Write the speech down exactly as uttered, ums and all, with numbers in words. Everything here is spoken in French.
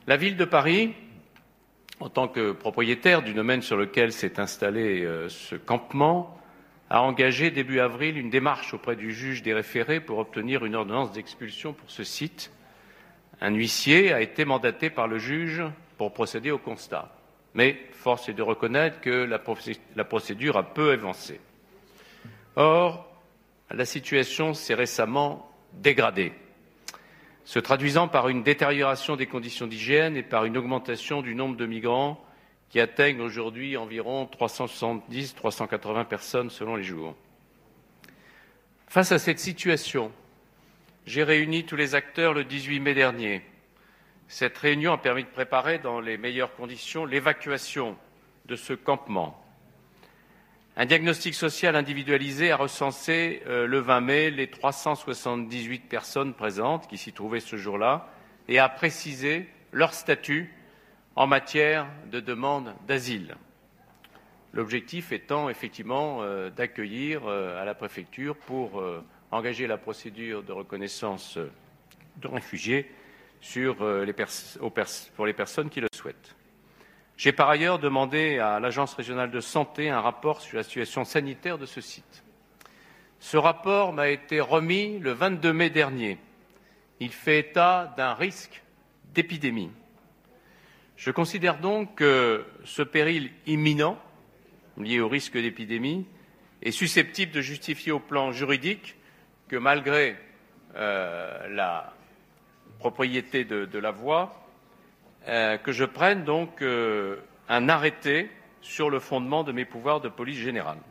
La ville de Paris, en tant que propriétaire du domaine sur lequel s'est installé euh, ce campement, a engagé début avril une démarche auprès du juge des référés pour obtenir une ordonnance d'expulsion pour ce site. Un huissier a été mandaté par le juge pour procéder au constat. Mais force est de reconnaître que la procédure a peu avancé. Or, la situation s'est récemment dégradée, se traduisant par une détérioration des conditions d'hygiène et par une augmentation du nombre de migrants qui atteignent aujourd'hui environ trois cent soixante-dix à trois cent quatre-vingts personnes selon les jours. Face à cette situation, j'ai réuni tous les acteurs le dix-huit mai dernier. Cette réunion a permis de préparer dans les meilleures conditions l'évacuation de ce campement. Un diagnostic social individualisé a recensé euh, le vingt mai les trois cent soixante-dix-huit personnes présentes qui s'y trouvaient ce jour-là et a précisé leur statut en matière de demande d'asile. L'objectif étant effectivement euh, d'accueillir euh, à la préfecture pour euh, engager la procédure de reconnaissance de réfugiés sur, euh, les pers- aux pers- pour les personnes qui le souhaitent. J'ai par ailleurs demandé à l'Agence régionale de santé un rapport sur la situation sanitaire de ce site. Ce rapport m'a été remis le vingt-deux mai dernier. Il fait état d'un risque d'épidémie. Je considère donc que ce péril imminent, lié au risque d'épidémie, est susceptible de justifier au plan juridique que malgré euh, la propriété de, de la voie, euh, que je prenne donc euh, un arrêté sur le fondement de mes pouvoirs de police générale.